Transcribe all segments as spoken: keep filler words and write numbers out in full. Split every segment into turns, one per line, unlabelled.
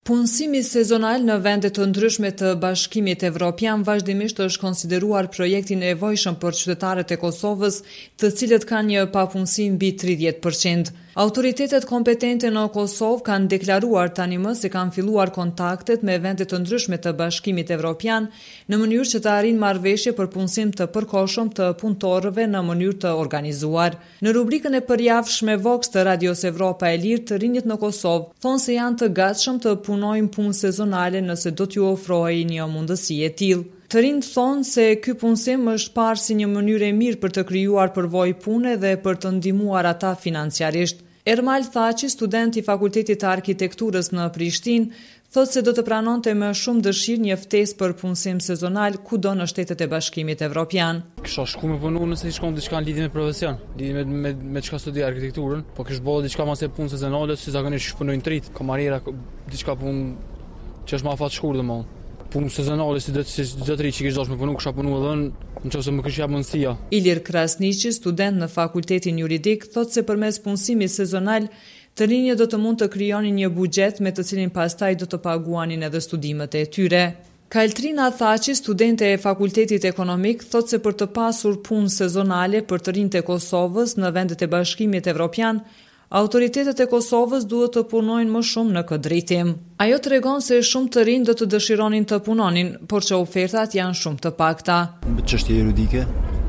Punësimi sezonal në vende të ndryshme të Bashkimit Evropian vazhdimisht është konsideruar projekti i nevojshëm për qytetarët e Kosovës, të cilët kanë një papunësi mbi tridhjetë përqind. Autoritetet kompetente në Kosovë kanë deklaruar tani më se kanë filluar kontaktet me vende të ndryshme të Bashkimit Evropian në mënyrë që të arrijnë marrëveshje për punësim të përkohshëm të punëtorëve në mënyrë të organizuar. Në rubrikën e përjavshme Vox të Radios Evropa e Lirë, të rinjt në Kosovë thonë se janë të gatshëm të punojnë punë sezonale nëse do t'ju ofrohej një mundësi e tillë. Të rinjt thonë se ky punësim është parë si një mënyrë e mirë për të krijuar përvojë pune dhe për të ndihmuar ata financiarisht. Ermal Thaçi, student i Fakultetit të Arkitekturës në Prishtinë, thotë se do të pranonte me shumë dëshirë një ftesë për punësim sezonal kudo në shtetet e Bashkimit Evropian.
Kisha shku me punu nëse i shkon diçka në lidhje me profesion, lidhje me me, me çka studi arkitekturën, po kish bëu diçka më se punë sezonale, si zakonisht punojnë trit, kamariera, diçka punë që është më afat shkurt domosdoshmë. Punë sezonale si do të do të që kish dashur me punu, kisha punu edhe nëse më kishte mundësia.
Ilir Krasniqi, student në Fakultetin Juridik, thotë se përmes punësimit sezonal të rinjët do të mund të krijonin një buxhet me të cilin pastaj do të paguanin edhe studimet e tyre. Kaltrina Thaçi, studente e Fakultetit Ekonomik, thotë se për të pasur punë sezonale për të rinjtë e Kosovës në vendet e Bashkimit Evropian, autoritetet e Kosovës duhet të punojnë më shumë në këtë drejtim. Ajo tregon se shumë të rinj do të dëshironin të punonin, por që ofertat janë shumë të pakta.
Çështje juridike,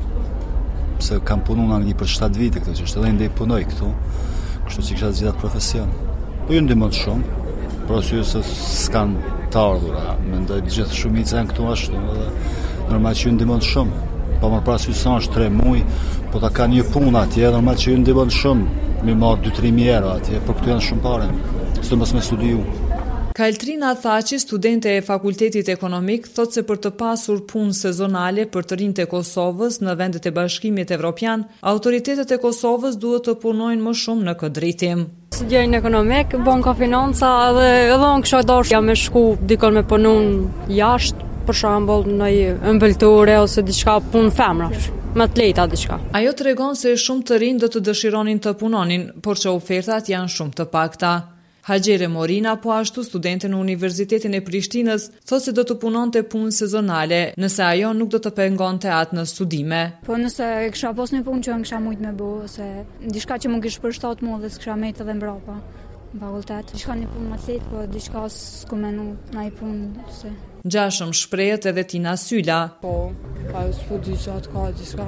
se kam punuar në Angli për shtatë vite këtë çështje, edhe ndej punoj këtu. Kështu që kisha zgjedhur profesion. Po ju ndihmon shumë, por arsye se s'kan të ardhura. Mendoj të gjithë shumica janë këtu ashtu, edhe normal që ju ndihmon shumë. Po më pas ju son tre muaj, po ta kanë një punë atje, normal që ju ndihmon shumë. Me marr dy tre mijë euro atje, por këtu janë shumë parë. S'do mos me studiu.
Kaltrina Thaçi, studente e Fakultetit Ekonomik, thotë se për të pasur punë sezonale për të rinjtë e Kosovës në vendet e Bashkimit Evropian, autoritetet e Kosovës duhet të punojnë më shumë në këtë drejtim.
Studiojnë ekonomik, banka financa dhe edhe unë kisha dashur jam me shku dikon me punu jashtë, për shembull në ëmbëltore ose diçka punë femrash. Më të lehta diçka.
Ajo tregon se shumë të rinj do të dëshironin të punonin, por që ofertat janë shumë të pakta. Haxhere Morina, po ashtu studente në Universitetin e Prishtinës, thotë se do të punonte punë sezonale, nëse ajo nuk do të pengonte atë në studime.
Po nëse kisha pas një punë që kisha mujt me bëu, ose diçka që më kish përshtat mua dhe s'kisha met edhe mbrapa në fakultet. Diçka një punë më të lehtë, po diçka s'ku menu ndaj punë se.
Gjashëm shprehet edhe Tina Syla.
Po, ajo s'po di çat ka diçka.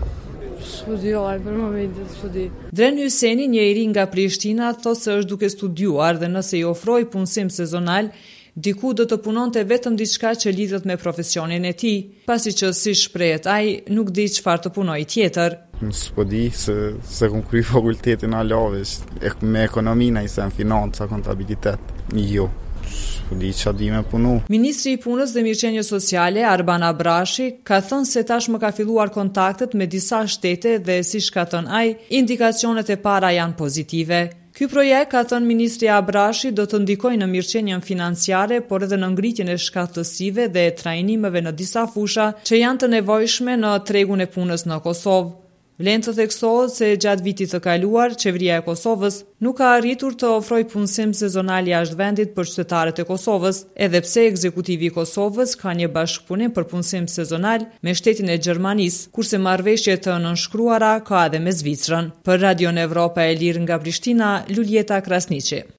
Studioj për momentin studi.
Dren Hyseni, një i ri nga Prishtina, thotë se është duke studiuar dhe nëse i ofroj punësim sezonal, diku do të punonte vetëm diçka që lidhet me profesionin e tij, pasi që si shprehet ai nuk di çfarë të punojë tjetër.
S'po di se se kam kryer fakultetin Alaves, me ekonominë, ai në financa, kontabilitet. Jo. Di çfarë di me punu.
Ministri i Punës dhe Mirëqenies Sociale, Arban Abrashi, ka thënë se tashmë ka filluar kontaktet me disa shtete dhe siç ka thënë ai, indikacionet e para janë pozitive. Ky projekt, ka thënë ministri Abrashi, do të ndikojë në mirëqenien financiare, por edhe në ngritjen e shkatësive dhe trajnimeve në disa fusha që janë të nevojshme në tregun e punës në Kosovë. Vlen të theksohet se gjatë vitit të kaluar, qeveria e Kosovës nuk ka arritur të ofrojë punësim sezonal jashtë vendit për qytetarët e Kosovës, edhe pse ekzekutivi i Kosovës ka një bashkëpunim për punësim sezonal me shtetin e Gjermanisë, kurse marrëveshje të nënshkruara ka edhe me Zvicrën. Për Radion Evropa e Lirë nga Prishtina, Luljeta Krasniqi.